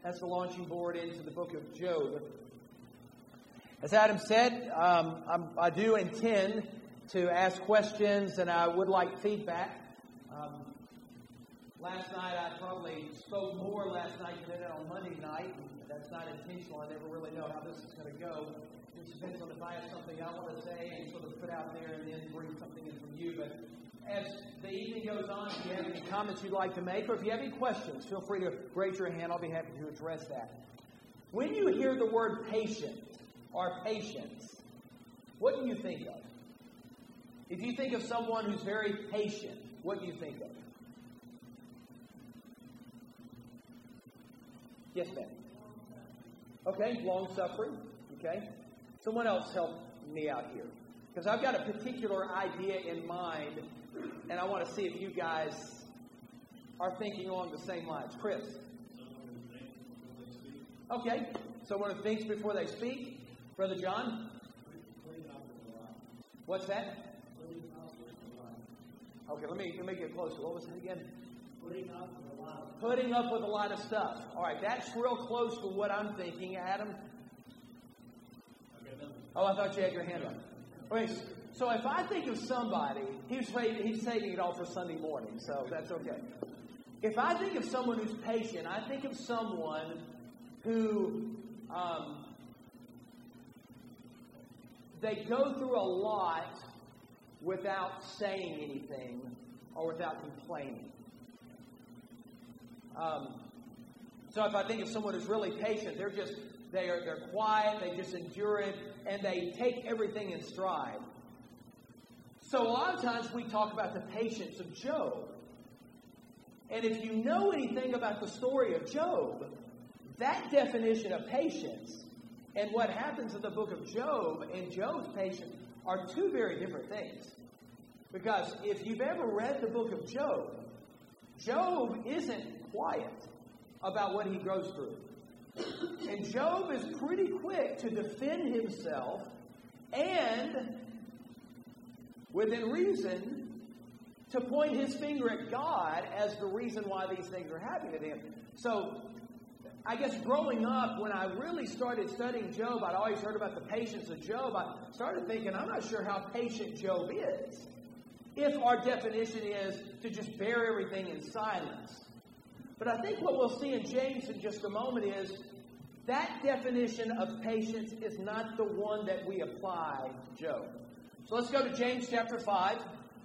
That's the launching board into the book of Job. As Adam said, I do intend to ask questions, and I would like feedback. Last night, I probably spoke more last night than I did on Monday night. That's not intentional. I never really know how this is going to go. It depends on if I have something I want to say and sort of put out there and then bring something in from you. But as the evening goes on, if you have any comments you'd like to make, or if you have any questions, feel free to raise your hand. I'll be happy to address that. When you hear the word patient or patience, what do you think of? If you think of someone who's very patient, what do you think of? Yes, ma'am. Okay, long-suffering. Okay. Someone else help me out here. Because I've got a particular idea in mind, and I want to see if you guys are thinking along the same lines. Chris? Okay. Someone who thinks before they speak. Brother John? What's that? Okay, let me get closer. What was it again? Putting up with a lot of stuff. All right, that's real close to what I'm thinking. Adam? Oh, I thought you had your hand up. Okay, so if I think of somebody, he's saving it all for Sunday morning, so that's okay. If I think of someone who's patient, I think of someone who they go through a lot without saying anything or without complaining. So if I think of someone who's really patient, they're quiet, they just endure it, and they take everything in stride. So a lot of times we talk about the patience of Job. And if you know anything about the story of Job, that definition of patience and what happens in the book of Job and Job's patience are two very different things. Because if you've ever read the book of Job, Job isn't quiet about what he goes through. And Job is pretty quick to defend himself and, within reason, to point his finger at God as the reason why these things are happening to him. So, I guess growing up, when I really started studying Job, I'd always heard about the patience of Job. I started thinking, I'm not sure how patient Job is. If our definition is to just bear everything in silence. But I think what we'll see in James in just a moment is that definition of patience is not the one that we apply to Job. So let's go to James chapter 5,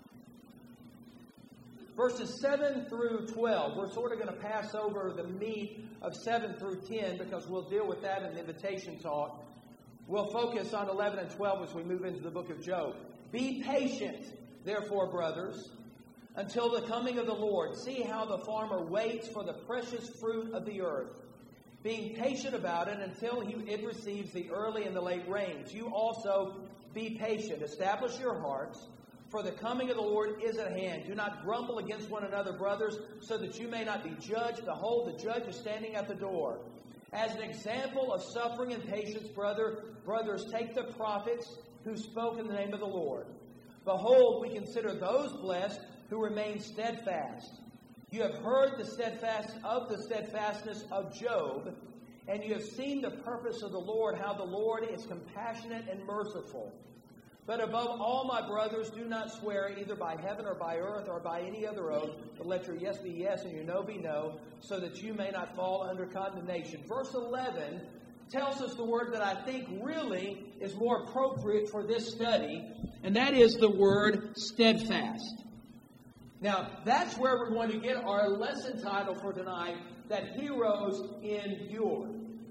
verses 7 through 12. We're sort of going to pass over the meat of 7 through 10 because we'll deal with that in the invitation talk. We'll focus on 11 and 12 as we move into the book of Job. Be patient, therefore, brothers, until the coming of the Lord. See how the farmer waits for the precious fruit of the earth, being patient about it until it receives the early and the late rains. You also be patient. Establish your hearts, for the coming of the Lord is at hand. Do not grumble against one another, brothers, so that you may not be judged. Behold, the judge is standing at the door. As an example of suffering and patience, brothers, take the prophets who spoke in the name of the Lord. Behold, we consider those blessed who remain steadfast. You have heard the steadfastness of Job, and you have seen the purpose of the Lord, how the Lord is compassionate and merciful. But above all, my brothers, do not swear either by heaven or by earth or by any other oath, but let your yes be yes and your no be no, so that you may not fall under condemnation. Verse 11 tells us the word that I think really is more appropriate for this study, and that is the word steadfast. Now, that's where we're going to get our lesson title for tonight, that heroes endure.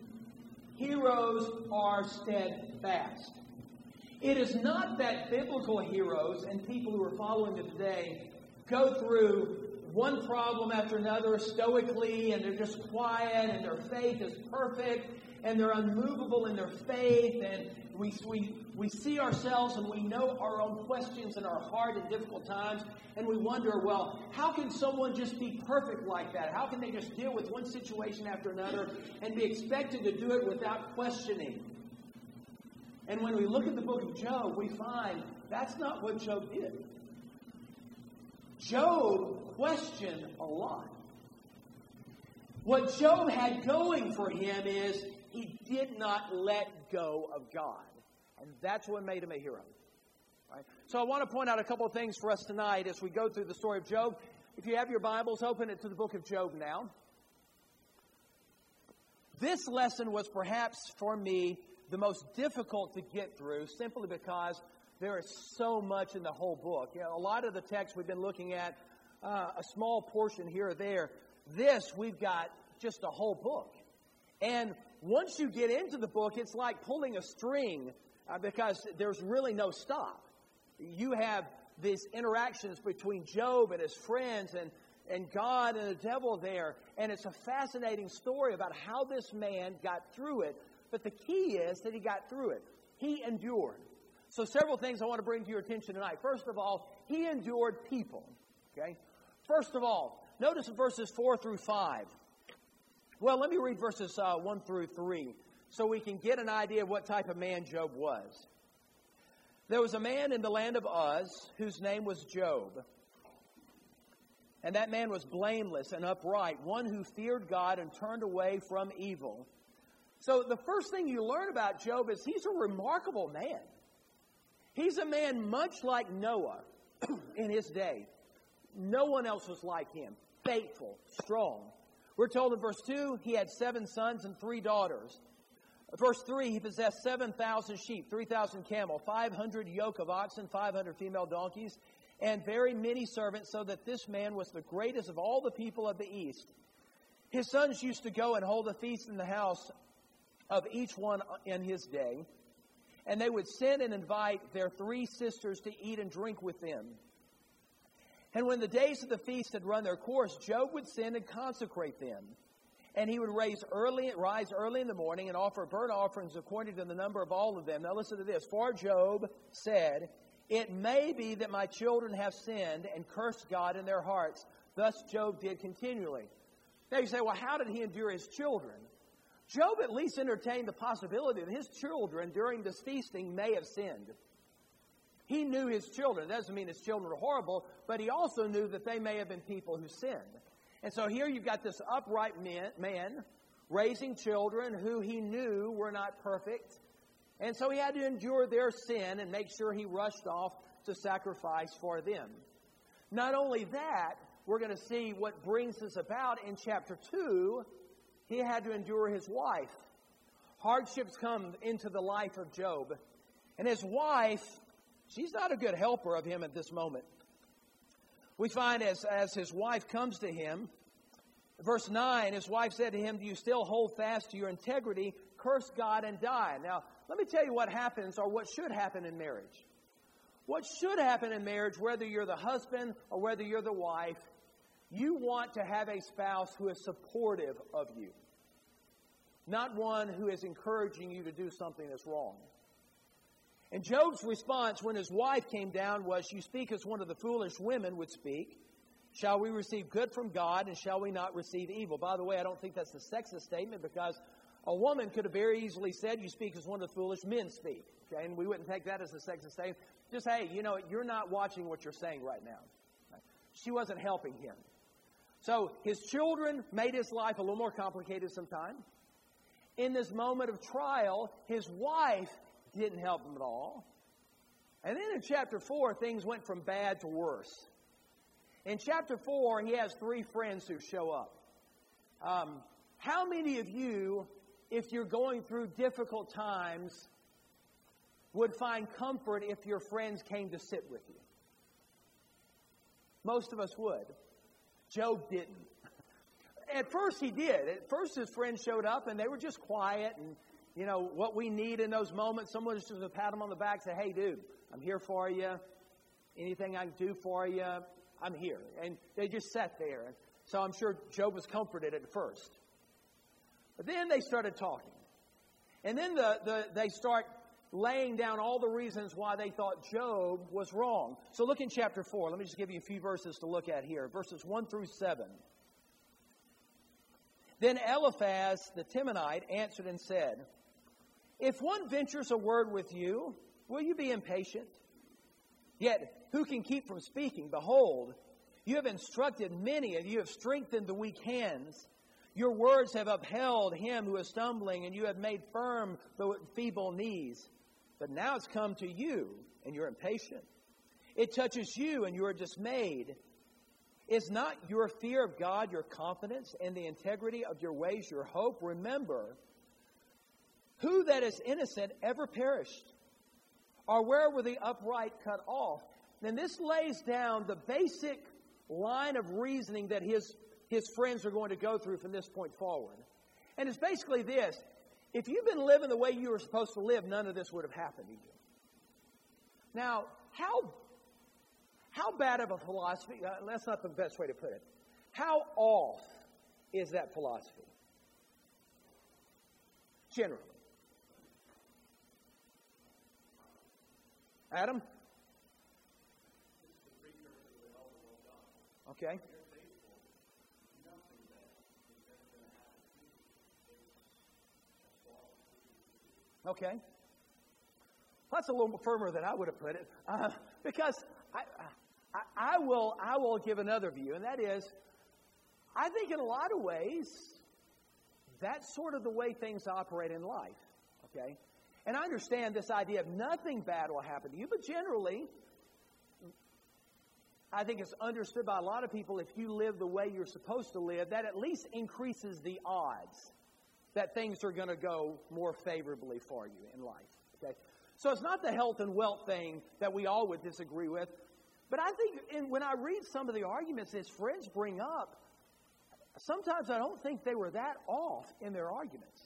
Heroes are steadfast. It is not that biblical heroes and people who are following them today go through one problem after another stoically, and they're just quiet, and their faith is perfect, and they're unmovable in their faith, and we see ourselves and we know our own questions in our heart in difficult times, and we wonder, well, how can someone just be perfect like that? How can they just deal with one situation after another and be expected to do it without questioning? And when we look at the book of Job, we find that's not what Job did. Job questioned a lot. What Job had going for him is he did not let go of God. And that's what made him a hero. Right? So I want to point out a couple of things for us tonight as we go through the story of Job. If you have your Bibles, open it to the book of Job now. This lesson was perhaps for me the most difficult to get through, simply because there is so much in the whole book. You know, a lot of the text we've been looking at, a small portion here or there. This, we've got just a whole book. And once you get into the book, it's like pulling a string because there's really no stop. You have these interactions between Job and his friends and God and the devil there. And it's a fascinating story about how this man got through it. But the key is that he got through it. He endured. So several things I want to bring to your attention tonight. First of all, he endured people. Okay? First of all, notice verses 4 through 5. Well, let me read verses 1 through 3 so we can get an idea of what type of man Job was. There was a man in the land of Uz whose name was Job. And that man was blameless and upright, one who feared God and turned away from evil. So the first thing you learn about Job is he's a remarkable man. He's a man much like Noah in his day. No one else was like him. Faithful, strong. We're told in verse 2, he had 7 sons and 3 daughters. Verse 3, he possessed 7,000 sheep, 3,000 camel, 500 yoke of oxen, 500 female donkeys, and very many servants, so that this man was the greatest of all the people of the east. His sons used to go and hold a feast in the house of each one in his day, and they would send and invite their 3 sisters to eat and drink with them. And when the days of the feast had run their course, Job would send and consecrate them. And he would rise early in the morning and offer burnt offerings according to the number of all of them. Now listen to this. For Job said, "It may be that my children have sinned and cursed God in their hearts." Thus Job did continually. Now you say, well, how did he endure his children? Job at least entertained the possibility that his children during this feasting may have sinned. He knew his children. It doesn't mean his children were horrible, but he also knew that they may have been people who sinned. And so here you've got this upright man raising children who he knew were not perfect. And so he had to endure their sin and make sure he rushed off to sacrifice for them. Not only that, we're going to see what brings this about in chapter 2. He had to endure his wife. Hardships come into the life of Job. And his wife, she's not a good helper of him at this moment. We find as his wife comes to him, verse 9, his wife said to him, "Do you still hold fast to your integrity? Curse God and die." Now, let me tell you what happens or what should happen in marriage. What should happen in marriage, whether you're the husband or whether you're the wife, you want to have a spouse who is supportive of you. Not one who is encouraging you to do something that's wrong. And Job's response when his wife came down was, "You speak as one of the foolish women would speak. Shall we receive good from God, and shall we not receive evil?" By the way, I don't think that's a sexist statement, because a woman could have very easily said, "You speak as one of the foolish men speak." Okay? And we wouldn't take that as a sexist statement. Just, hey, you're not watching what you're saying right now. She wasn't helping him. So his children made his life a little more complicated sometimes. In this moment of trial, his wife didn't help him at all. And then in chapter 4, things went from bad to worse. In chapter 4, he has 3 friends who show up. How many of you, if you're going through difficult times, would find comfort if your friends came to sit with you? Most of us would. Job didn't. At first he did. At first his friends showed up and they were just quiet, and what we need in those moments, someone just to pat him on the back and say, "Hey dude, I'm here for you. Anything I can do for you, I'm here." And they just sat there. And so I'm sure Job was comforted at first. But then they started talking. And then they start laying down all the reasons why they thought Job was wrong. So look in chapter 4. Let me just give you a few verses to look at here. Verses 1 through 7. Then Eliphaz the Temanite answered and said, "If one ventures a word with you, will you be impatient? Yet who can keep from speaking? Behold, you have instructed many, and you have strengthened the weak hands. Your words have upheld him who is stumbling, and you have made firm the feeble knees. But now it's come to you, and you're impatient. It touches you, and you are dismayed. Is not your fear of God your confidence, and the integrity of your ways your hope? Remember, who that is innocent ever perished? Or where were the upright cut off? Then this lays down the basic line of reasoning that his friends are going to go through from this point forward. And it's basically this. If you've been living the way you were supposed to live, none of this would have happened to you. Now, how bad of a philosophy, that's not the best way to put it. How off is that philosophy? Generally. Adam? Okay. Okay. That's a little firmer than I would have put it, because I will give another view, and that is, I think in a lot of ways, that's sort of the way things operate in life. Okay, and I understand this idea of nothing bad will happen to you, but generally, I think it's understood by a lot of people, if you live the way you're supposed to live, that at least increases the odds that things are going to go more favorably for you in life. Okay? So it's not the health and wealth thing that we all would disagree with. But I think when I read some of the arguments his friends bring up, sometimes I don't think they were that off in their arguments.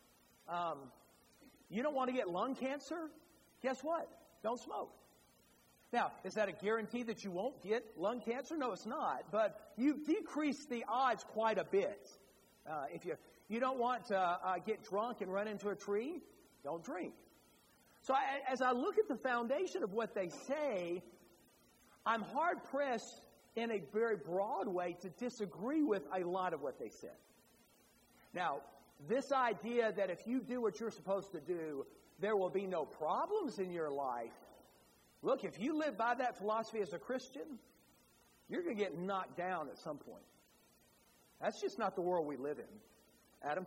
You don't want to get lung cancer? Guess what? Don't smoke. Now, is that a guarantee that you won't get lung cancer? No, it's not. But you decrease the odds quite a bit. If you don't want to get drunk and run into a tree, don't drink. So as I look at the foundation of what they say, I'm hard-pressed in a very broad way to disagree with a lot of what they said. Now, this idea that if you do what you're supposed to do, there will be no problems in your life. Look, if you live by that philosophy as a Christian, you're going to get knocked down at some point. That's just not the world we live in. Adam?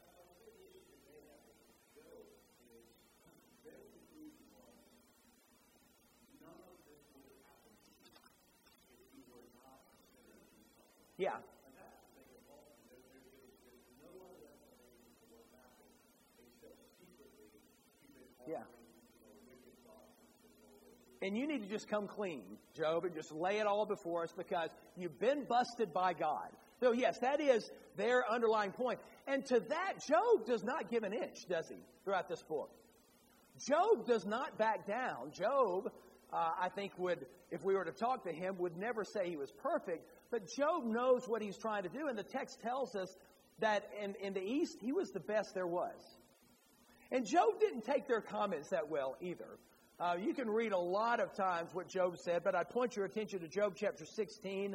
Yeah. Yeah. And you need to just come clean, Job, and just lay it all before us because you've been busted by God. So, yes, that is their underlying point. And to that, Job does not give an inch, does he, throughout this book? Job does not back down. Job, I think, would, if we were to talk to him, would never say he was perfect. But Job knows what he's trying to do. And the text tells us that in the East, he was the best there was. And Job didn't take their comments that well either. You can read a lot of times what Job said, but I'd point your attention to Job chapter 16,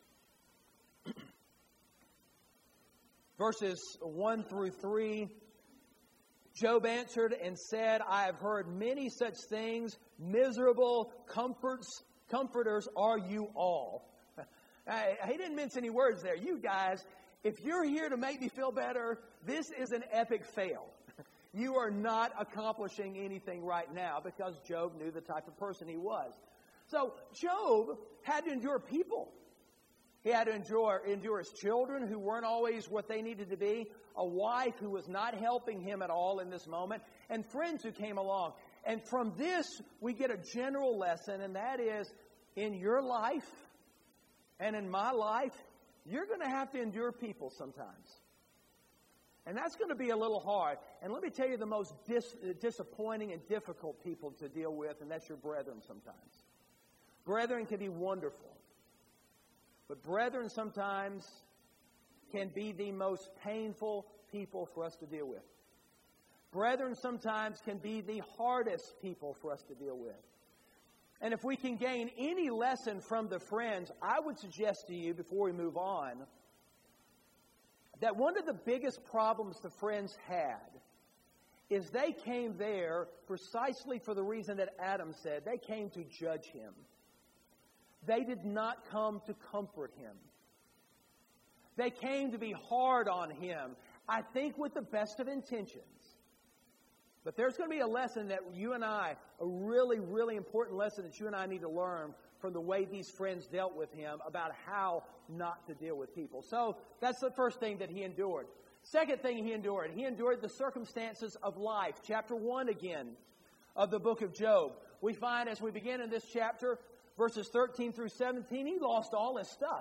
verses 1 through 3. Job answered and said, I have heard many such things. Miserable comforters are you all. He didn't mince any words there. You guys, if you're here to make me feel better, this is an epic fail. You are not accomplishing anything right now because Job knew the type of person he was. So Job had to endure people. He had to endure his children who weren't always what they needed to be, a wife who was not helping him at all in this moment, and friends who came along. And from this, we get a general lesson, and that is, in your life and in my life, you're going to have to endure people sometimes. And that's going to be a little hard. And let me tell you the most disappointing and difficult people to deal with, and that's your brethren sometimes. Brethren can be wonderful. But brethren sometimes can be the most painful people for us to deal with. Brethren sometimes can be the hardest people for us to deal with. And if we can gain any lesson from the friends, I would suggest to you, before we move on, that one of the biggest problems the friends had is they came there precisely for the reason that Adam said. They came to judge him. They did not come to comfort him. They came to be hard on him, I think with the best of intentions. But there's going to be a lesson that you and I, a really, really important lesson that you and I need to learn from the way these friends dealt with him about how not to deal with people. So that's the first thing that he endured. Second thing he endured the circumstances of life. Chapter 1 again of the book of Job. We find as we begin in this chapter, verses 13 through 17, he lost all his stuff.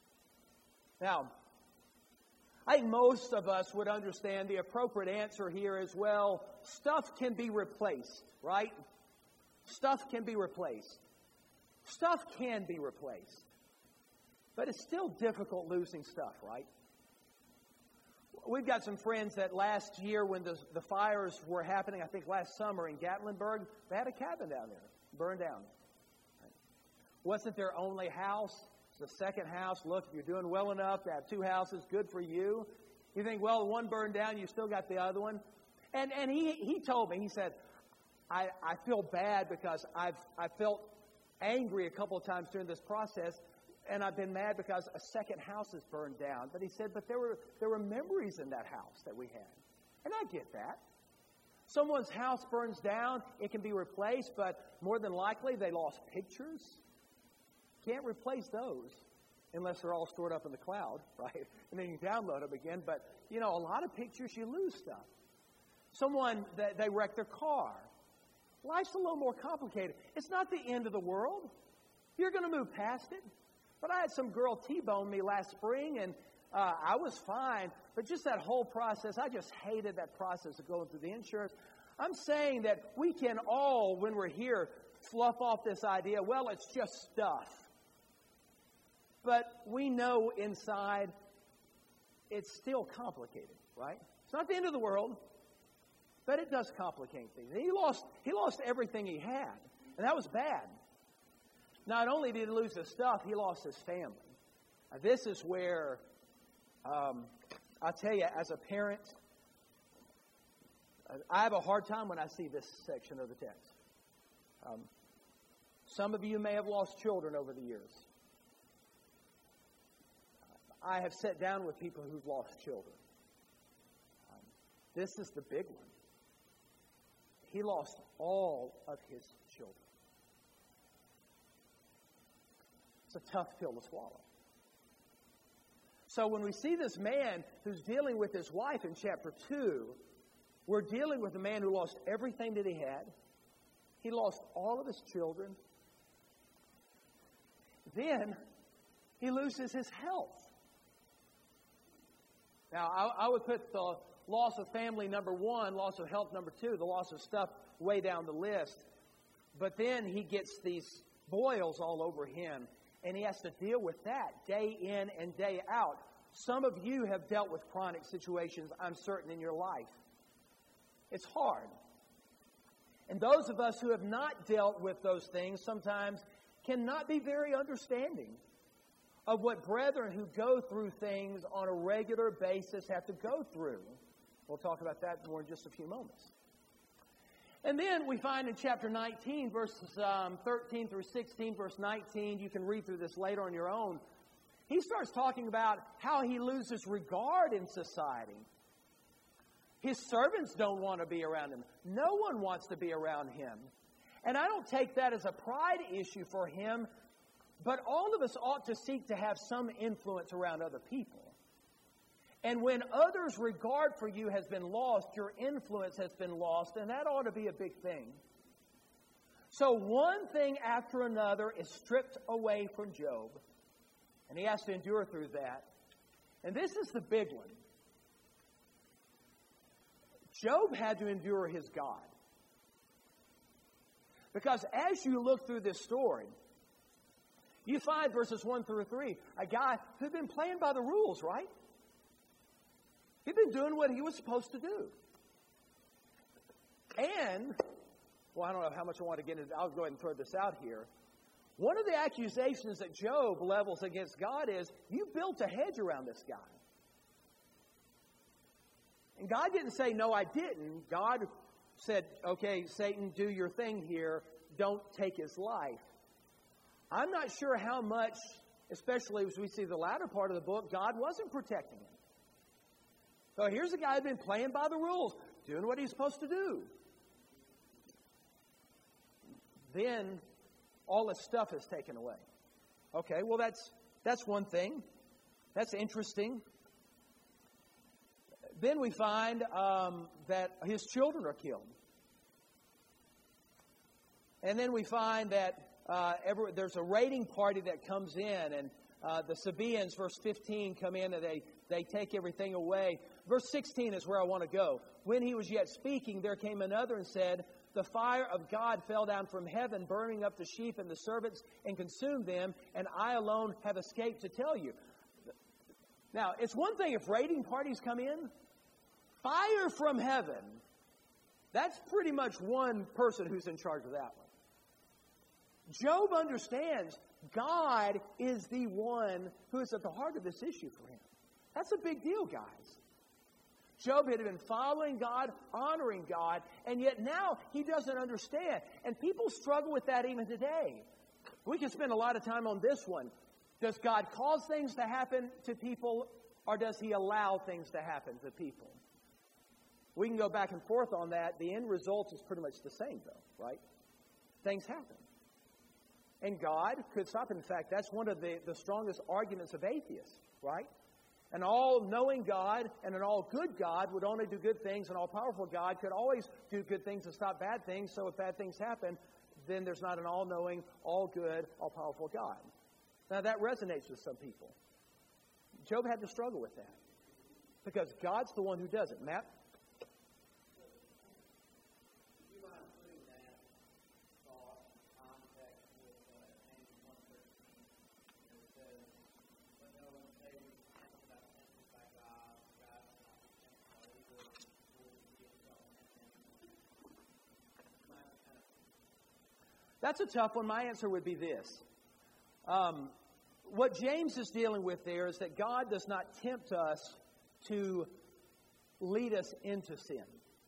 Now, I think most of us would understand the appropriate answer here is, well, stuff can be replaced, right? Stuff can be replaced. Stuff can be replaced. But it's still difficult losing stuff, right? We've got some friends that last year when the fires were happening, I think last summer in Gatlinburg, they had a cabin down there, burned down. Wasn't their only house. The second house. Look, if you're doing well enough to have two houses, good for you. You think, well, the one burned down, you still got the other one. And he told me, he said, I feel bad because I felt angry a couple of times during this process, and I've been mad because a second house is burned down. But he said, but there were memories in that house that we had. And I get that. Someone's house burns down, it can be replaced, but more than likely they lost pictures. Can't replace those unless they're all stored up in the cloud, right? And then you can download them again. But, a lot of pictures, you lose stuff. Someone, they wrecked their car. Life's a little more complicated. It's not the end of the world. You're going to move past it. But I had some girl T-bone me last spring, and I was fine. But just that whole process, I just hated that process of going through the insurance. I'm saying that we can all, when we're here, fluff off this idea, well, it's just stuff. But we know inside it's still complicated, right? It's not the end of the world, but it does complicate things. He lost everything he had, and that was bad. Not only did he lose his stuff, he lost his family. Now, this is where, I tell you, as a parent, I have a hard time when I see this section of the text. Some of you may have lost children over the years. I have sat down with people who've lost children. This is the big one. He lost all of his children. It's a tough pill to swallow. So when we see this man who's dealing with his wife in chapter 2, we're dealing with a man who lost everything that he had. He lost all of his children. Then he loses his health. Now, I would put the loss of family number 1, loss of health number 2, the loss of stuff way down the list. But then he gets these boils all over him, and he has to deal with that day in and day out. Some of you have dealt with chronic situations, I'm certain, in your life. It's hard. And those of us who have not dealt with those things sometimes cannot be very understanding of what brethren who go through things on a regular basis have to go through. We'll talk about that more in just a few moments. And then we find in chapter 19, verses 13 through 16, verse 19, you can read through this later on your own. He starts talking about how he loses regard in society. His servants don't want to be around him. No one wants to be around him. And I don't take that as a pride issue for him, but all of us ought to seek to have some influence around other people. And when others' regard for you has been lost, your influence has been lost, and that ought to be a big thing. So one thing after another is stripped away from Job, and he has to endure through that. And this is the big one. Job had to endure his God. Because as you look through this story, you find verses 1 through 3, a guy who'd been playing by the rules, right? He'd been doing what he was supposed to do. And, well, I don't know how much I want to get into. I'll go ahead and throw this out here. One of the accusations that Job levels against God is, you built a hedge around this guy. And God didn't say, no, I didn't. God said, okay, Satan, do your thing here. Don't take his life. I'm not sure how much especially as we see the latter part of the book, God wasn't protecting him. So here's a guy who's been playing by the rules, doing what he's supposed to do. Then all his stuff is taken away. Okay, well that's one thing. That's interesting. Then we find that his children are killed. And then we find that there's a raiding party that comes in, and the Sabaeans, verse 15, come in and they take everything away. Verse 16 is where I want to go. When he was yet speaking, there came another and said, the fire of God fell down from heaven, burning up the sheep and the servants, and consumed them, and I alone have escaped to tell you. Now, it's one thing if raiding parties come in. Fire from heaven, that's pretty much one person who's in charge of that one. Job understands God is the one who is at the heart of this issue for him. That's a big deal, guys. Job had been following God, honoring God, and yet now he doesn't understand. And people struggle with that even today. We can spend a lot of time on this one. Does God cause things to happen to people, or does he allow things to happen to people? We can go back and forth on that. The end result is pretty much the same, though, right? Things happen. And God could stop it. In fact, that's one of the strongest arguments of atheists, right? An all-knowing God and an all-good God would only do good things. An all-powerful God could always do good things to stop bad things. So if bad things happen, then there's not an all-knowing, all-good, all-powerful God. Now, that resonates with some people. Job had to struggle with that because God's the one who does it. Matt? That's a tough one. My answer would be this. What James is dealing with there is that God does not tempt us to lead us into sin.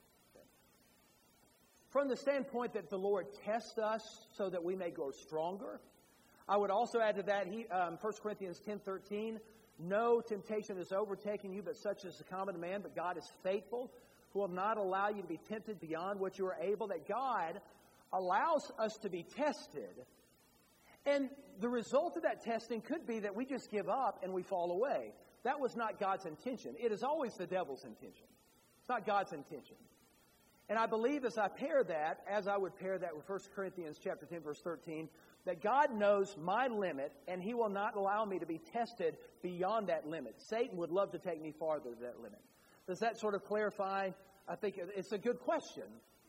From the standpoint that the Lord tests us so that we may grow stronger, I would also add to that 1 Corinthians 10:13, no temptation is overtaking you, but such is the common man, but God is faithful, who will not allow you to be tempted beyond what you are able, that God allows us to be tested. And the result of that testing could be that we just give up and we fall away. That was not God's intention. It is always the devil's intention. It's not God's intention. And I believe as I pair that, as I would pair that with 1 Corinthians chapter 10, verse 13, that God knows my limit and he will not allow me to be tested beyond that limit. Satan would love to take me farther than that limit. Does that sort of clarify? I think it's a good question.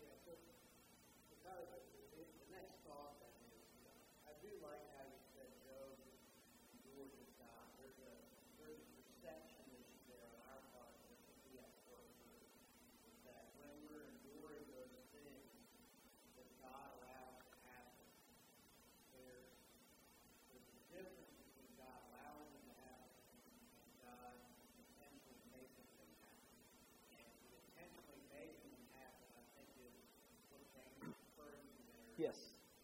Yes.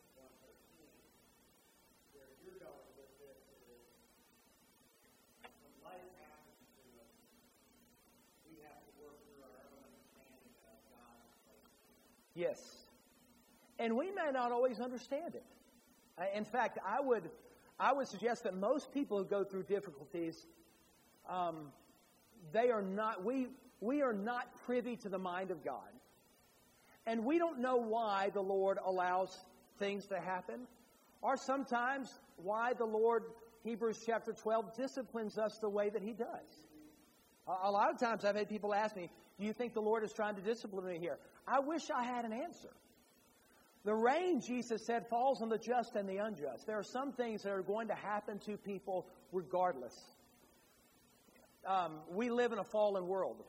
Yes. And we may not always understand it. In fact, I would suggest that most people who go through difficulties, we are not privy to the mind of God. And we don't know why the Lord allows things to happen, or sometimes why the Lord, Hebrews chapter 12, disciplines us the way that he does. A lot of times I've had people ask me, do you think the Lord is trying to discipline me here? I wish I had an answer. The rain, Jesus said, falls on the just and the unjust. There are some things that are going to happen to people regardless. We live in a fallen world.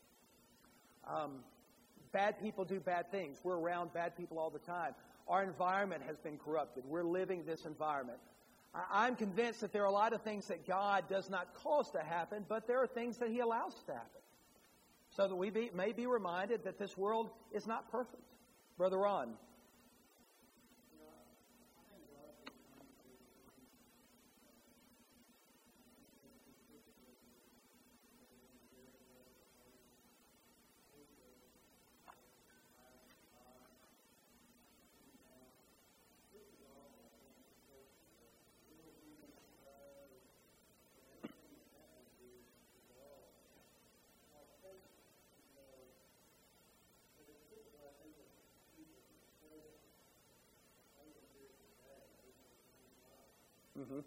Bad people do bad things. We're around bad people all the time. Our environment has been corrupted. We're living this environment. I'm convinced that there are a lot of things that God does not cause to happen, but there are things that he allows to happen. So that we may be reminded that this world is not perfect. Brother Ron. Mm-hmm.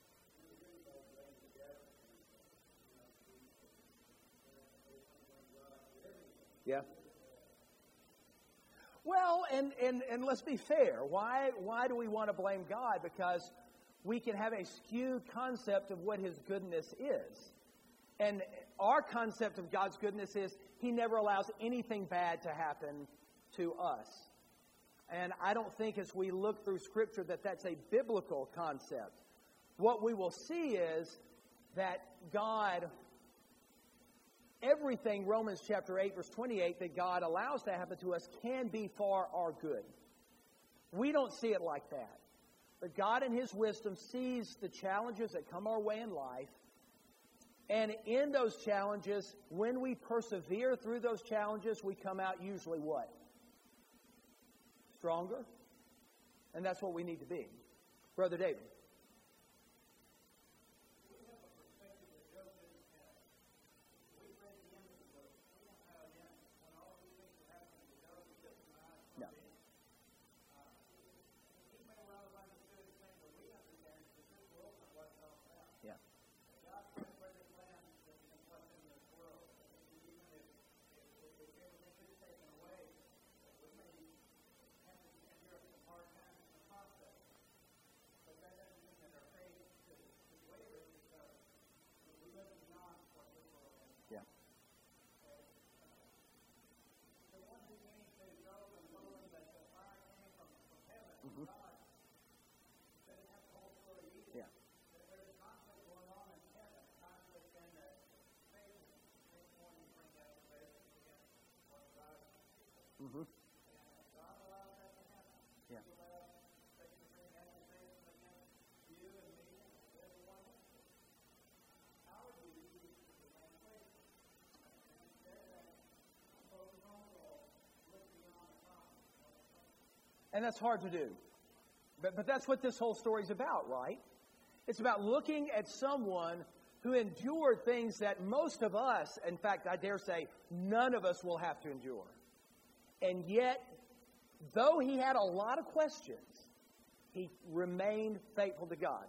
Yeah. Well, and let's be fair. Why do we want to blame God? Because we can have a skewed concept of what His goodness is. And our concept of God's goodness is He never allows anything bad to happen to us. And I don't think as we look through Scripture that that's a biblical concept. What we will see is that God, everything, Romans chapter 8, verse 28, that God allows to happen to us can be for our good. We don't see it like that. But God in His wisdom sees the challenges that come our way in life. And in those challenges, when we persevere through those challenges, we come out usually what? Stronger. And that's what we need to be. Brother David. Mm-hmm. Yeah. And that's hard to do. But that's what this whole story is about, right? It's about looking at someone who endured things that most of us, in fact, I dare say, none of us will have to endure. And yet, though he had a lot of questions, he remained faithful to God.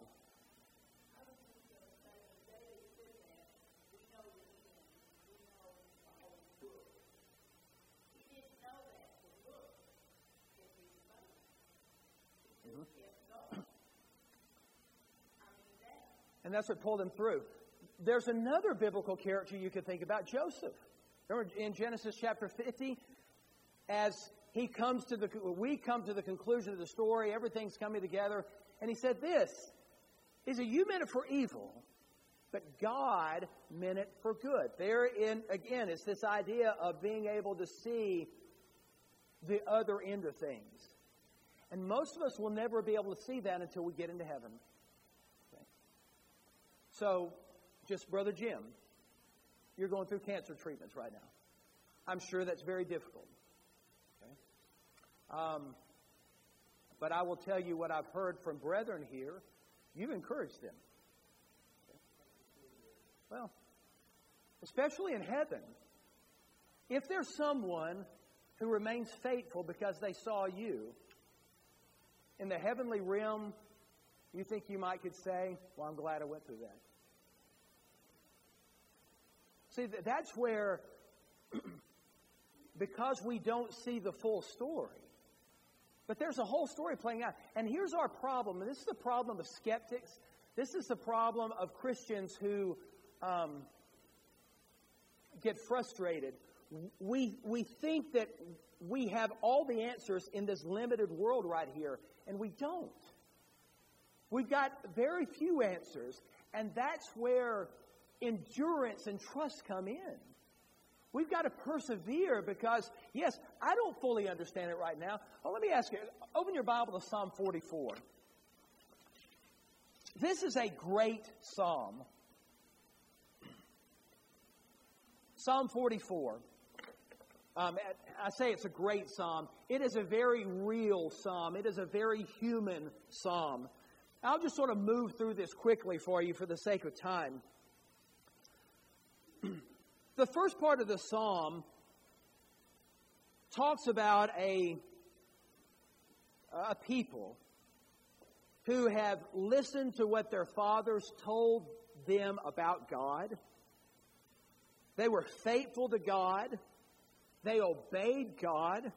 And that's what pulled him through. There's another biblical character you could think about, Joseph. Remember in Genesis chapter 50, as we come to the conclusion of the story, everything's coming together, and he said this. He said, you meant it for evil, but God meant it for good. Therein, again, it's this idea of being able to see the other end of things. And most of us will never be able to see that until we get into heaven. Okay. So, just Brother Jim, you're going through cancer treatments right now. I'm sure that's very difficult. But I will tell you what I've heard from brethren here. You've encouraged them. Well, especially in heaven, if there's someone who remains faithful because they saw you, in the heavenly realm, you think you might could say, well, I'm glad I went through that. See, that's where, because we don't see the full story, but there's a whole story playing out. And here's our problem. And this is the problem of skeptics. This is the problem of Christians who get frustrated. We think that we have all the answers in this limited world right here, and we don't. We've got very few answers, and that's where endurance and trust come in. We've got to persevere because, yes, I don't fully understand it right now. Well, let me ask you, open your Bible to Psalm 44. This is a great psalm. Psalm 44. I say it's a great psalm. It is a very real psalm. It is a very human psalm. I'll just sort of move through this quickly for you for the sake of time. The first part of the psalm talks about a people who have listened to what their fathers told them about God. They were faithful to God. They obeyed God.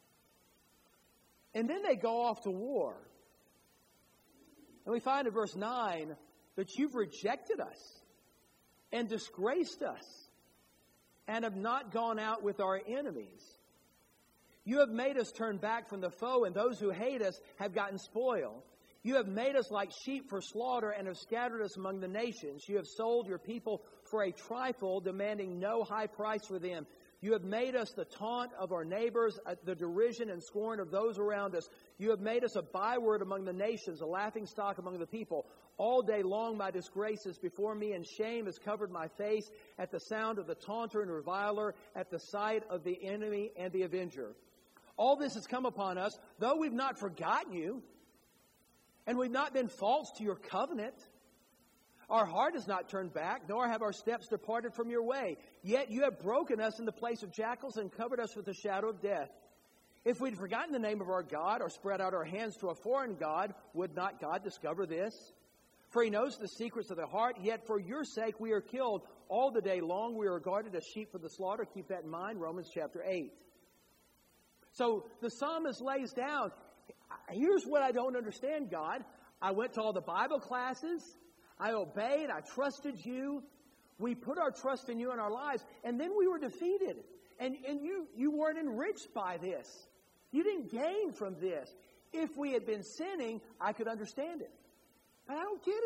And then they go off to war. And we find in verse 9 that you've rejected us and disgraced us and have not gone out with our enemies. You have made us turn back from the foe, and those who hate us have gotten spoil. You have made us like sheep for slaughter and have scattered us among the nations. You have sold your people for a trifle, demanding no high price for them. You have made us the taunt of our neighbors, the derision and scorn of those around us. You have made us a byword among the nations, a laughingstock among the people. All day long my disgrace is before me, and shame has covered my face at the sound of the taunter and reviler, at the sight of the enemy and the avenger. All this has come upon us, though we've not forgotten you, and we've not been false to your covenant. Our heart has not turned back, nor have our steps departed from your way. Yet you have broken us in the place of jackals and covered us with the shadow of death. If we'd forgotten the name of our God or spread out our hands to a foreign god, would not God discover this? For he knows the secrets of the heart, yet for your sake we are killed. All the day long we are regarded as sheep for the slaughter. Keep that in mind, Romans chapter 8. So the psalmist lays down, here's what I don't understand, God. I went to all the Bible classes. I obeyed. I trusted you. We put our trust in you in our lives. And then we were defeated. And you weren't enriched by this. You didn't gain from this. If we had been sinning, I could understand it. But I don't get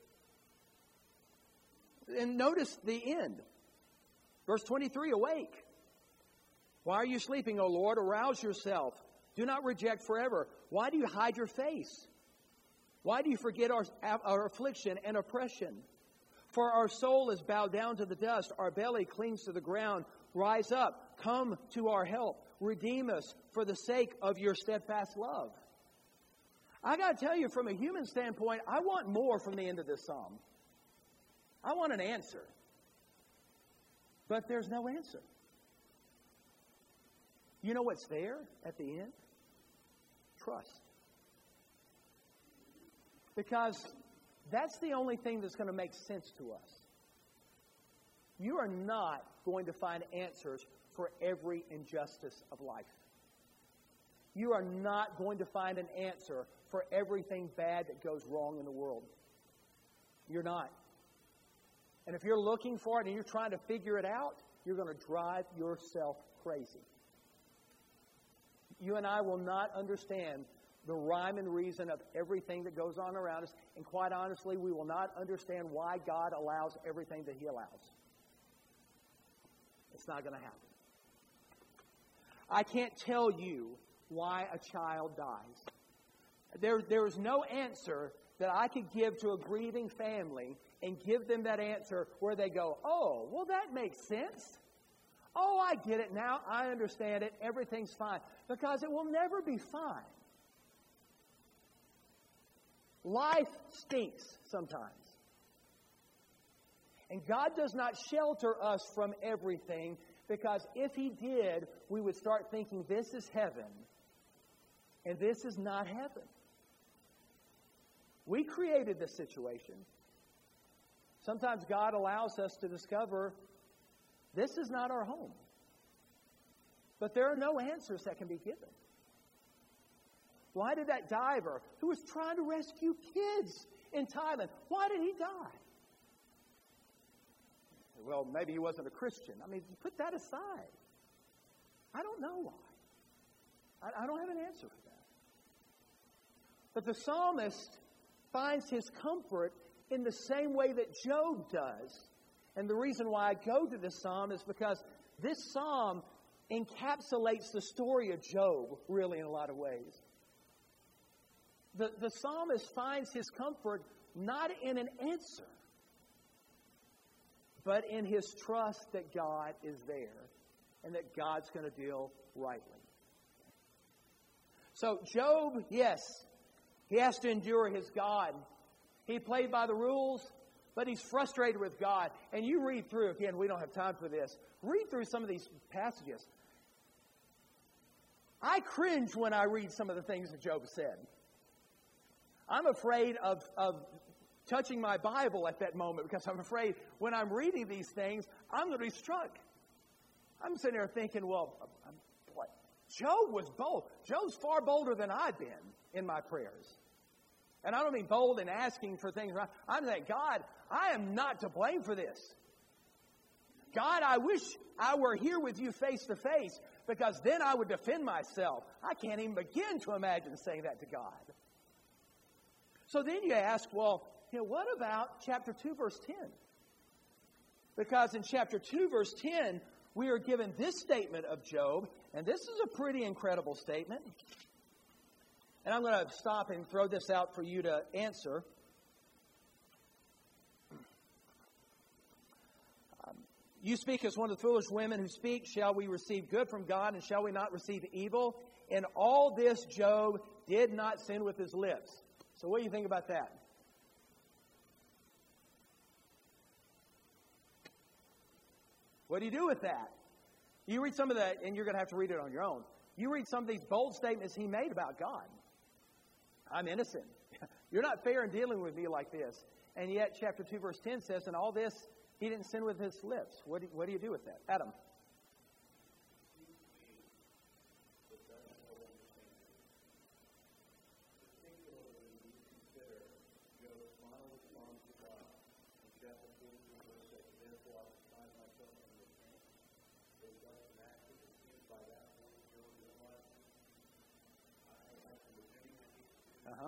it. And notice the end. Verse 23, awake. Why are you sleeping, O Lord? Arouse yourself. Do not reject forever. Why do you hide your face? Why do you forget our affliction and oppression? For our soul is bowed down to the dust. Our belly clings to the ground. Rise up. Come to our help. Redeem us for the sake of your steadfast love. I got to tell you, from a human standpoint, I want more from the end of this psalm. I want an answer. But there's no answer. You know what's there at the end? Trust. Because that's the only thing that's going to make sense to us. You are not going to find answers for every injustice of life. You are not going to find an answer for everything bad that goes wrong in the world. You're not. And if you're looking for it and you're trying to figure it out, you're going to drive yourself crazy. You and I will not understand the rhyme and reason of everything that goes on around us. And quite honestly, we will not understand why God allows everything that He allows. It's not going to happen. I can't tell you why a child dies. There is no answer that I could give to a grieving family and give them that answer where they go, oh, well, that makes sense. Oh, I get it now. I understand it. Everything's fine. Because it will never be fine. Life stinks sometimes. And God does not shelter us from everything, because if He did, we would start thinking this is heaven and this is not heaven. We created this situation. Sometimes God allows us to discover this is not our home. But there are no answers that can be given. Why did that diver who was trying to rescue kids in Thailand, why did he die? Well, maybe he wasn't a Christian. I mean, put that aside. I don't know why. I don't have an answer for that. But the psalmist finds his comfort in the same way that Job does. And the reason why I go to this psalm is because this psalm encapsulates the story of Job, really, in a lot of ways. The psalmist finds his comfort not in an answer, but in his trust that God is there and that God's going to deal rightly. So Job, yes, he has to endure his God. He played by the rules, but he's frustrated with God. And you read through, again, we don't have time for this. Read through some of these passages. I cringe when I read some of the things that Job said. I'm afraid of touching my Bible at that moment because I'm afraid when I'm reading these things, I'm going to be struck. I'm sitting there thinking, well, what? Job was bold. Job's far bolder than I've been in my prayers. And I don't mean bold in asking for things. I'm saying, God, I am not to blame for this. God, I wish I were here with you face to face because then I would defend myself. I can't even begin to imagine saying that to God. So then you ask, well, what about chapter 2, verse 10? Because in chapter 2, verse 10, we are given this statement of Job, and this is a pretty incredible statement. And I'm going to stop and throw this out for you to answer. You speak as one of the foolish women who speak. Shall we receive good from God, and shall we not receive evil? In all this, Job did not sin with his lips. So what do you think about that? What do you do with that? You read some of that, and you're going to have to read it on your own. You read some of these bold statements he made about God. I'm innocent. You're not fair in dealing with me like this. And yet, chapter 2, verse 10 says, in all this, he didn't sin with his lips. What do you do with that? Adam. Uh-huh.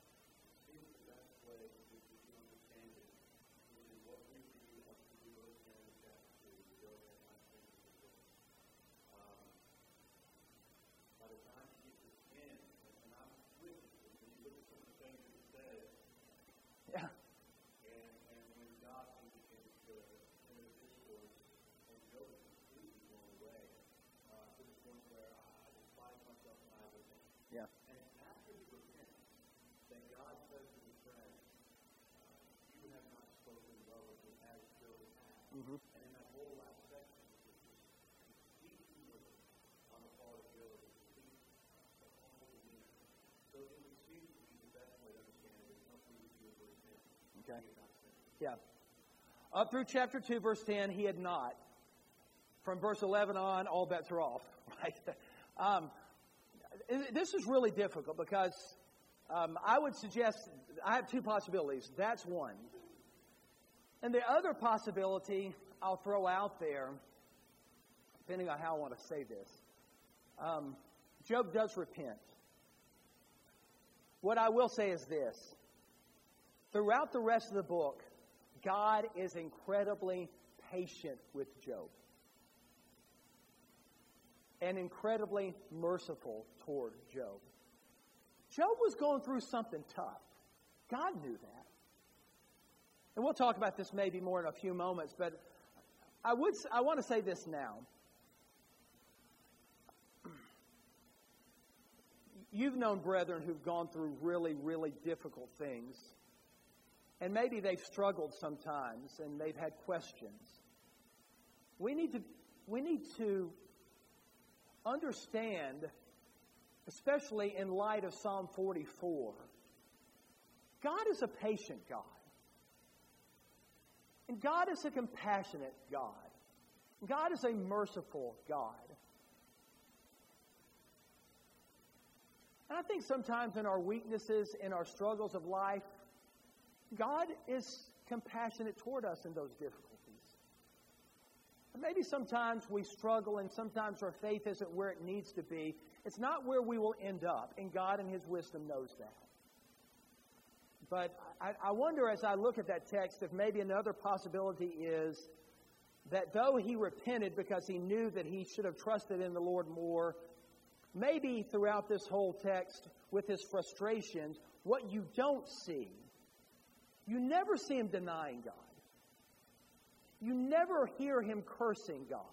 Yeah. And when God indicated to in the discourse, and Job is completely blown away to the point where I despise myself and I repent. Yeah. And after he repents, then God says to his friend, you have not spoken well of me as Job has. Mm-hmm. And in that whole last section, which is complete humility on the part of Job, complete humble demeanor. So it would seem to be the best way to understand it is something to do with him. Okay. Yeah. Up through chapter 2, verse 10, he had not. From verse 11 on, all bets are off. Right? This is really difficult because I would suggest I have two possibilities. That's one. And the other possibility I'll throw out there, depending on how I want to say this, Job does repent. What I will say is this. Throughout the rest of the book, God is incredibly patient with Job and incredibly merciful toward Job. Job was going through something tough. God knew that. And we'll talk about this maybe more in a few moments, but I want to say this now. You've known brethren who've gone through really, really difficult things. And maybe they've struggled sometimes and they've had questions. We need to understand, especially in light of Psalm 44, God is a patient God. And God is a compassionate God. God is a merciful God. And I think sometimes in our weaknesses, in our struggles of life, God is compassionate toward us in those difficulties. And maybe sometimes we struggle and sometimes our faith isn't where it needs to be. It's not where we will end up, and God in His wisdom knows that. But I wonder as I look at that text if maybe another possibility is that though he repented because he knew that he should have trusted in the Lord more, maybe throughout this whole text with his frustrations, what you don't see, you never see him denying God. You never hear him cursing God.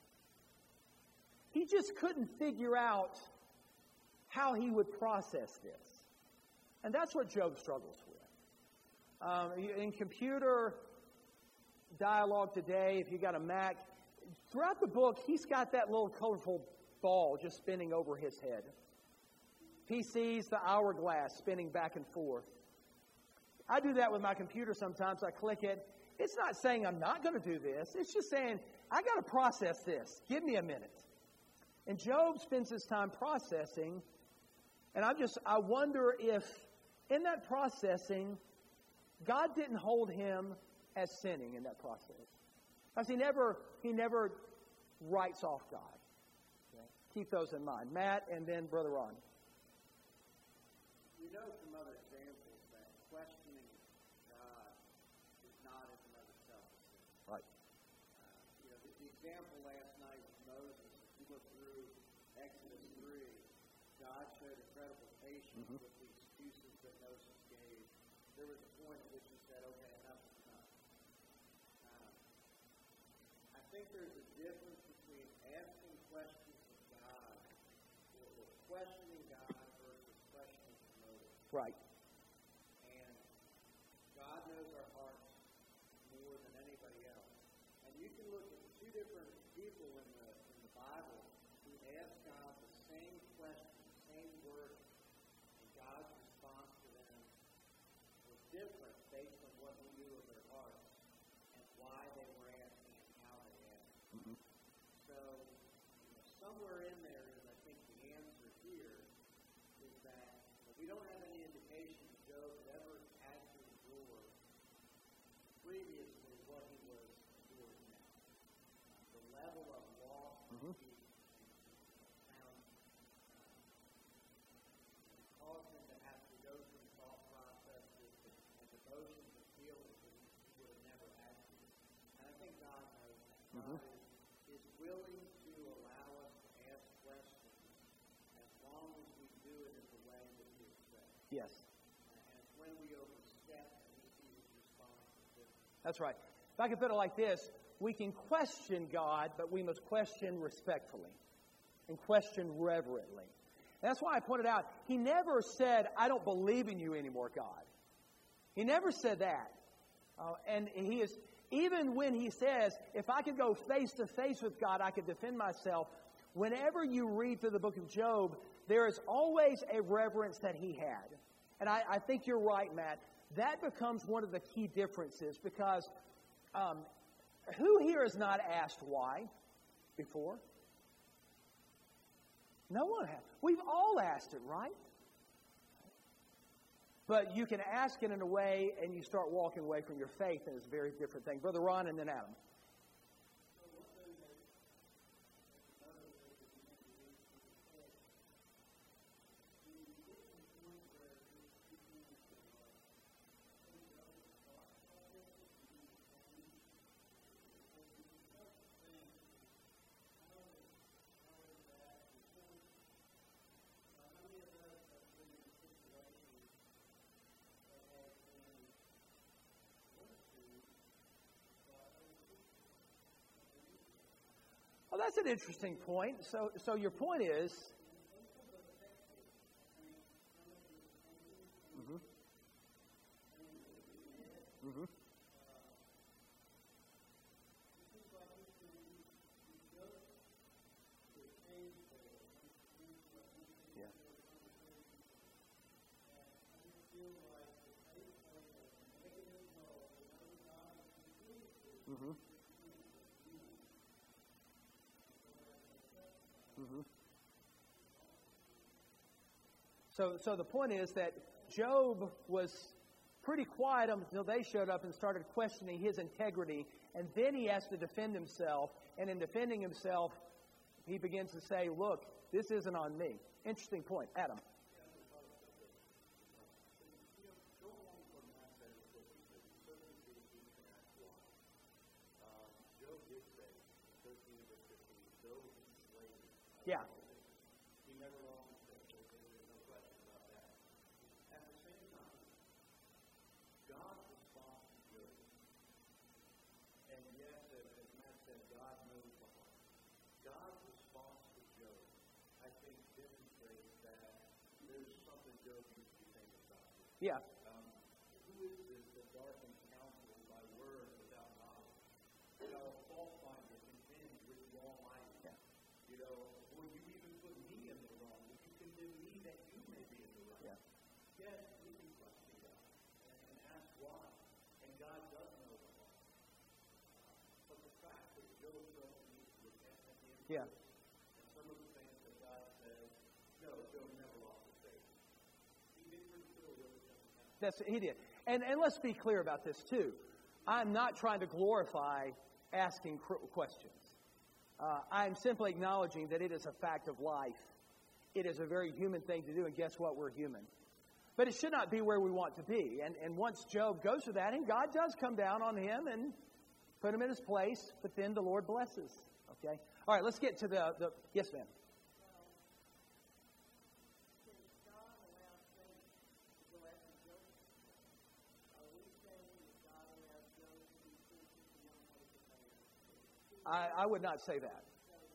He just couldn't figure out how he would process this. And that's what Job struggles with. In computer dialogue today, if you got a Mac, throughout the book, he's got that little colorful ball just spinning over his head. PC's the hourglass spinning back and forth. I do that with my computer sometimes. I click it. It's not saying I'm not going to do this. It's just saying, I got to process this. Give me a minute. And Job spends his time processing. And I wonder if in that processing, God didn't hold him as sinning in that process. Because he never writes off God. Okay? Keep those in mind. Matt and then Brother Ron. We know from other examples that questioning God is not in and of itself a sin. Right. The example last night with Moses, if you look through Exodus 3, God showed incredible patience with the excuses that Moses gave. There was a point at which he said, okay, enough is enough. I think there's a difference between asking questions of God or questioning God versus questioning his motives. Right. And God knows our hearts more than anybody else. And you can look at two different people in the Bible who asked God the same question, same word, and God's response to them was different based on what he knew of their hearts and why they were asking and how they asked. Mm-hmm. So, somewhere in there is, I think, the answer here is that we don't have any indication that Job had ever had to endure previously what he was enduring now. The level of loss he found caused him to have to go through thought processes and emotions and feelings that he would have never had to. And I think God knows that. God is willing to allow us to ask questions as long as we do it in the way that he expects. Yes. And it's when we overstep and we see his response is different. That's right. If I can put it like this, we can question God, but we must question respectfully and question reverently. And that's why I pointed out, he never said, I don't believe in you anymore, God. He never said that. And he is, even when he says, if I could go face to face with God, I could defend myself. Whenever you read through the book of Job, there is always a reverence that he had. And I think you're right, Matt. That becomes one of the key differences because who here has not asked why before? No one has. We've all asked it, right? But you can ask it in a way and you start walking away from your faith, and it's a very different thing. Brother Ron and then Adam. Well, that's an interesting point. So your point is... Mm-hmm. Mm-hmm. Yeah. Mm-hmm. Mm-hmm. So the point is that Job was pretty quiet until they showed up and started questioning his integrity, and then he has to defend himself, and in defending himself, he begins to say, look, this isn't on me. Interesting point. Adam. Yeah. He never wronged himself. There's no question about that. At the same time, God's response to Job, and yes, as Matt said, God knows the heart. God's response to Job, I think, demonstrates that there's something Job needs to be thinking about. Yeah. Who is this that darkens counsel by word without knowledge? How a fault finder contends with the Almighty. Yeah. You know, or you even put me in the wrong. Would you condemn me that you may be in the right? Yeah. Yes, we can question God and ask why. And God does know the heart. But the fact that Job felt the need to repent at the end of Yeah. and some of the things that God says, no, Job never lost his faith. He did pretty clearly overcome He did. And let's be clear about this, too. I'm not trying to glorify asking questions. I'm simply acknowledging that it is a fact of life. It is a very human thing to do, and guess what? We're human. But it should not be where we want to be. And once Job goes through that, and God does come down on him and put him in his place, but then the Lord blesses. Okay? All right, let's get to the yes, ma'am. I would not say that.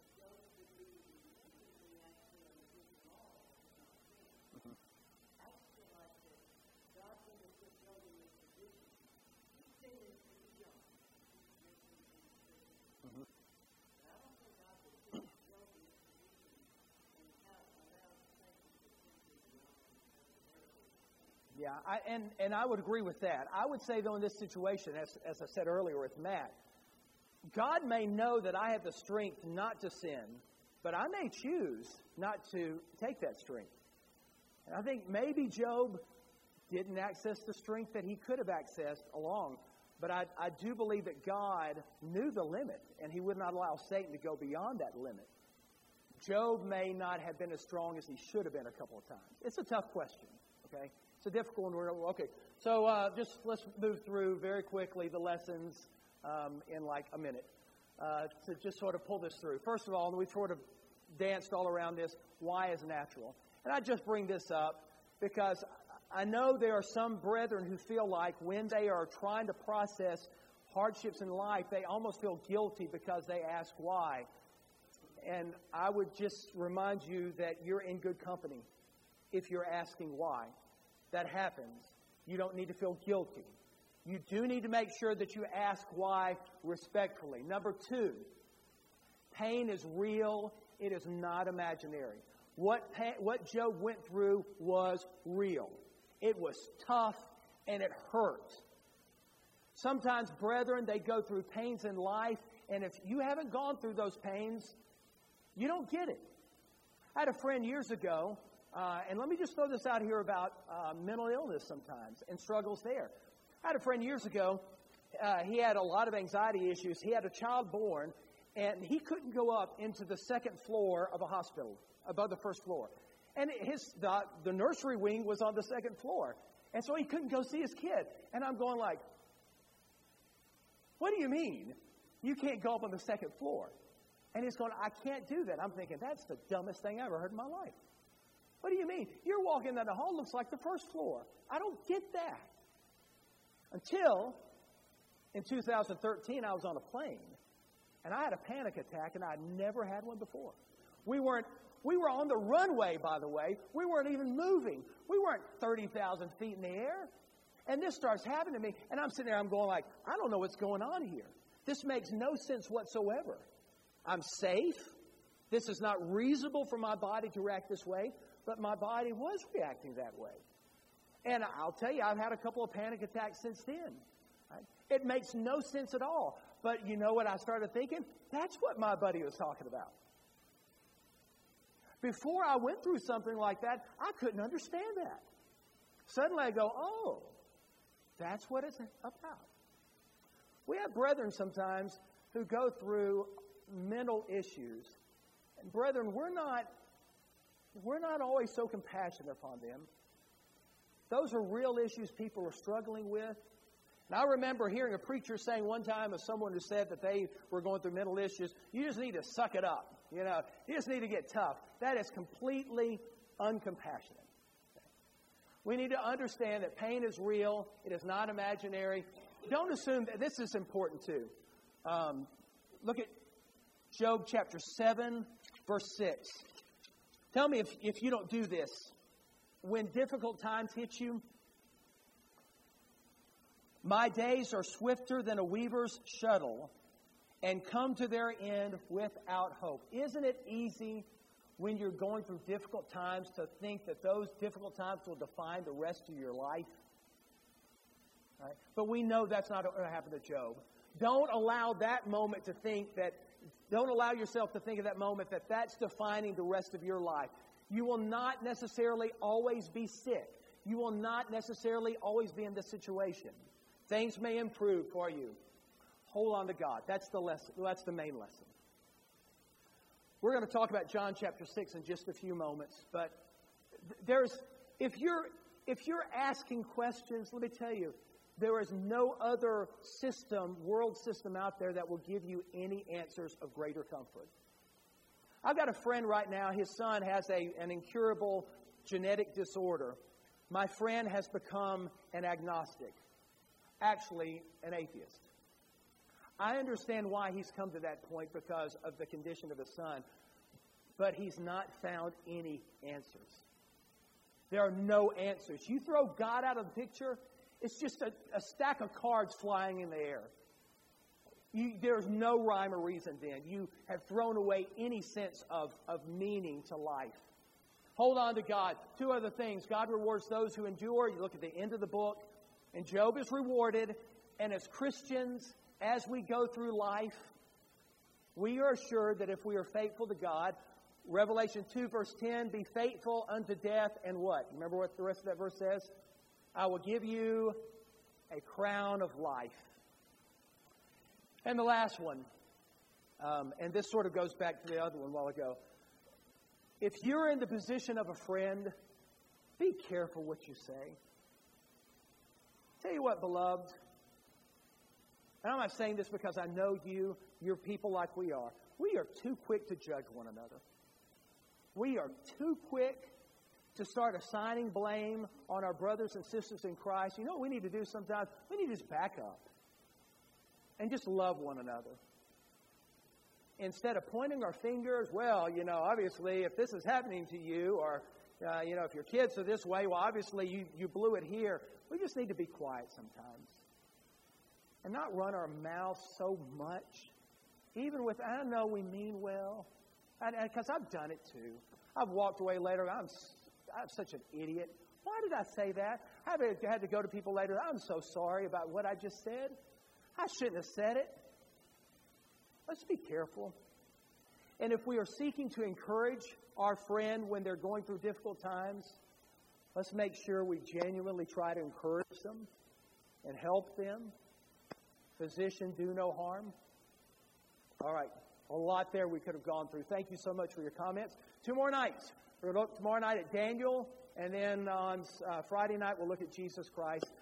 Yeah, and I would agree with that. I would say, though, in this situation, as I said earlier with Matt, God may know that I have the strength not to sin, but I may choose not to take that strength. And I think maybe Job didn't access the strength that he could have accessed along. But I do believe that God knew the limit, and he would not allow Satan to go beyond that limit. Job may not have been as strong as he should have been a couple of times. It's a tough question, okay? It's a difficult one. Okay, so just let's move through very quickly the lessons in like a minute to just sort of pull this through. First of all, we've sort of danced all around this, why is natural? And I just bring this up because I know there are some brethren who feel like when they are trying to process hardships in life, they almost feel guilty because they ask why. And I would just remind you that you're in good company if you're asking why. That happens. You don't need to feel guilty. You do need to make sure that you ask why respectfully. Number 2, pain is real. It is not imaginary. What Job went through was real. It was tough and it hurt. Sometimes, brethren, they go through pains in life, and if you haven't gone through those pains, you don't get it. I had a friend years ago, and let me just throw this out here about mental illness sometimes and struggles there. I had a friend years ago, he had a lot of anxiety issues. He had a child born, and he couldn't go up into the second floor of a hospital above the first floor. And the nursery wing was on the second floor. And so he couldn't go see his kid. And I'm going like, what do you mean? You can't go up on the second floor. And he's going, I can't do that. I'm thinking, that's the dumbest thing I ever heard in my life. What do you mean? You're walking down the hall, looks like the first floor. I don't get that. Until in 2013, I was on a plane. And I had a panic attack, and I'd never had one before. We were on the runway, by the way. We weren't even moving. We weren't 30,000 feet in the air. And this starts happening to me. And I'm sitting there, I'm going like, I don't know what's going on here. This makes no sense whatsoever. I'm safe. This is not reasonable for my body to react this way. But my body was reacting that way. And I'll tell you, I've had a couple of panic attacks since then. Right? It makes no sense at all. But you know what I started thinking? That's what my buddy was talking about. Before I went through something like that, I couldn't understand that. Suddenly I go, oh, that's what it's about. We have brethren sometimes who go through mental issues. And brethren, we're not always so compassionate upon them. Those are real issues people are struggling with. And I remember hearing a preacher saying one time of someone who said that they were going through mental issues, you just need to suck it up. You know, you just need to get tough. That is completely uncompassionate. We need to understand that pain is real. It is not imaginary. Don't assume that this is important too. Look at Job chapter 7, verse 6. Tell me if you don't do this. When difficult times hit you, my days are swifter than a weaver's shuttle and come to their end without hope. Isn't it easy when you're going through difficult times to think that those difficult times will define the rest of your life? Right? But we know that's not going to happen to Job. Don't allow that moment to think that, don't allow yourself to think of that moment that that's defining the rest of your life. You will not necessarily always be sick. You will not necessarily always be in this situation. Things may improve for you. Hold on to God. That's the lesson. That's the main lesson. We're going to talk about John chapter 6 in just a few moments. But if you're asking questions, let me tell you, there is no other world system out there that will give you any answers of greater comfort. I've got a friend right now, his son has an incurable genetic disorder. My friend has become an agnostic, actually an atheist. I understand why he's come to that point because of the condition of his son, but he's not found any answers. There are no answers. You throw God out of the picture, it's just a stack of cards flying in the air. There's no rhyme or reason then. You have thrown away any sense of meaning to life. Hold on to God. Two other things. God rewards those who endure. You look at the end of the book, and Job is rewarded. And as Christians, as we go through life, we are assured that if we are faithful to God, Revelation 2 verse 10, be faithful unto death, and what? Remember what the rest of that verse says? I will give you a crown of life. And the last one, and this sort of goes back to the other one a while ago. If you're in the position of a friend, be careful what you say. Tell you what, beloved, and I'm not saying this because I know you're people like we are. We are too quick to judge one another. We are too quick to start assigning blame on our brothers and sisters in Christ. You know what we need to do sometimes? We need to just back up and just love one another. Instead of pointing our fingers, well, obviously if this is happening to you, or, if your kids are this way, well, obviously you blew it here. We just need to be quiet sometimes and not run our mouths so much. Even with, I know we mean well, because I've done it too. I've walked away later. I'm such an idiot. Why did I say that? I've had to go to people later. I'm so sorry about what I just said. I shouldn't have said it. Let's be careful. And if we are seeking to encourage our friend when they're going through difficult times, let's make sure we genuinely try to encourage them and help them. Physician, do no harm. All right. A lot there we could have gone through. Thank you so much for your comments. 2 more nights. We're going to look tomorrow night at Daniel, and then on Friday night we'll look at Jesus Christ.